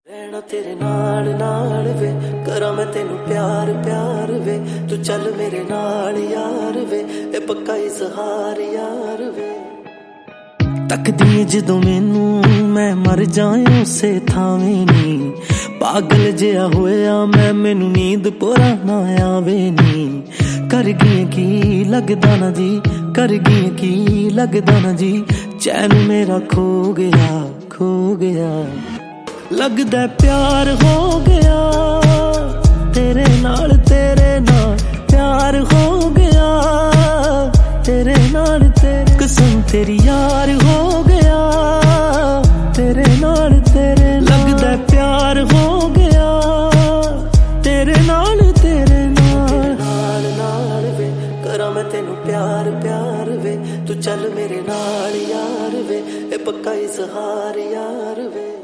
रहना तेरे नाल नाल वे करा मैं तेनू प्यार प्यार वे तू चल मेरे नाल यार वे ए पक्का इजहार यार वे तकदी जदों मैनू मैं मर जाए उसे थावें नी पागल जिहा होया मैं मैनू नींद पूरा ना आवे नी कर गई की लगदा ना जी कर गई की लगदा ना जी चैन मेरा खो गया लगदा प्यार हो गया तेरे नाल प्यार हो गया तेरे नाल तेरे कसम तेरी यार हो गया तेरे नाल लगदा प्यार हो गया तेरे नाल नाल वे करा मैं तेनू प्यार प्यार वे तू चल मेरे नाल यार वे ए पक्का इजहार यार वे।